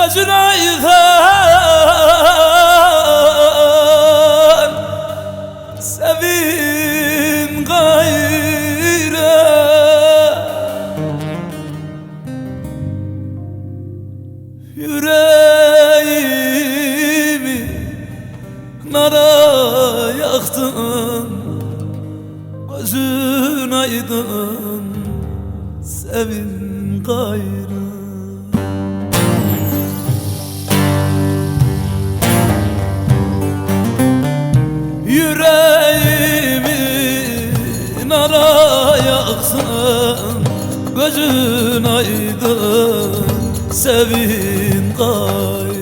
Gözün aydın, sevin gayrı. Yüreğimi nara yaktın, gözün aydın, sevin gayrı. Yüreğimi nara yaksın, gözün aydın, sevin gayrı.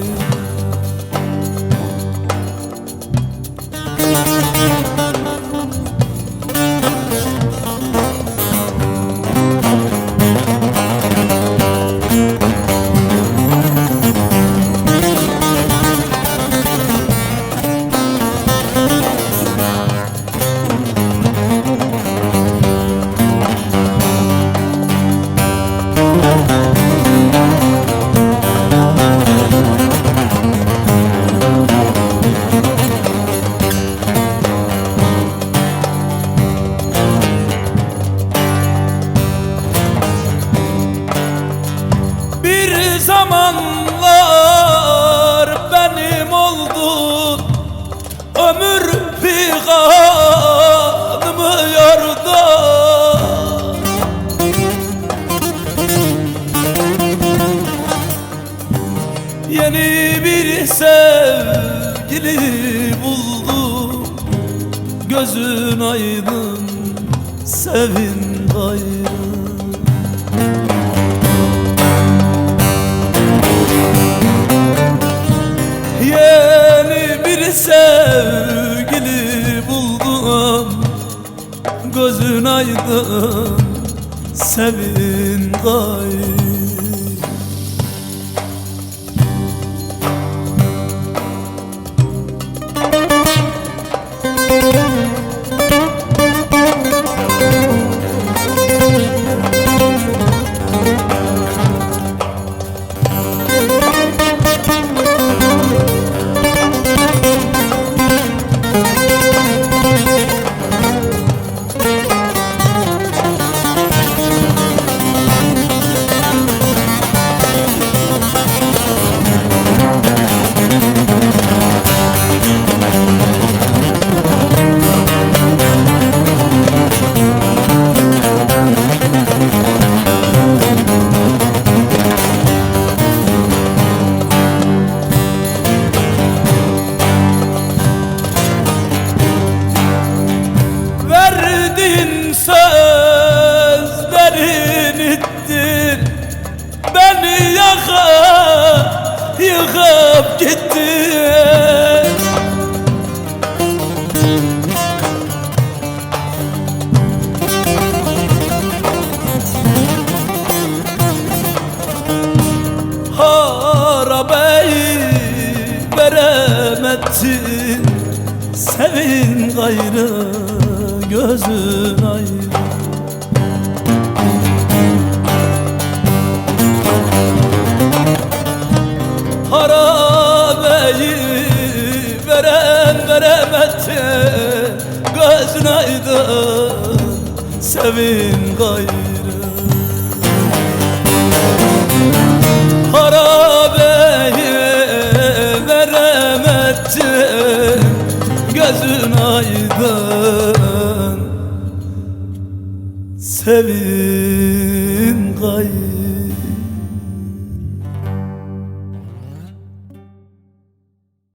Bir zamanlar benim oldun, ömür figanımı yordu. Yeni bir sevgili buldum, gözün aydın, sevin gayrı. Yeni bir sevgili buldum, gözün aydın, sevin gayrı. Sözlerin ittin, beni yıkıp gittin. Harabeyi veremedin, sevin gayrı, gözün aydın. Harabeyi veremedi, gözün aydın, sevin gayrı. Harabeyi veremedi, gözün aydın, sevin gayrı.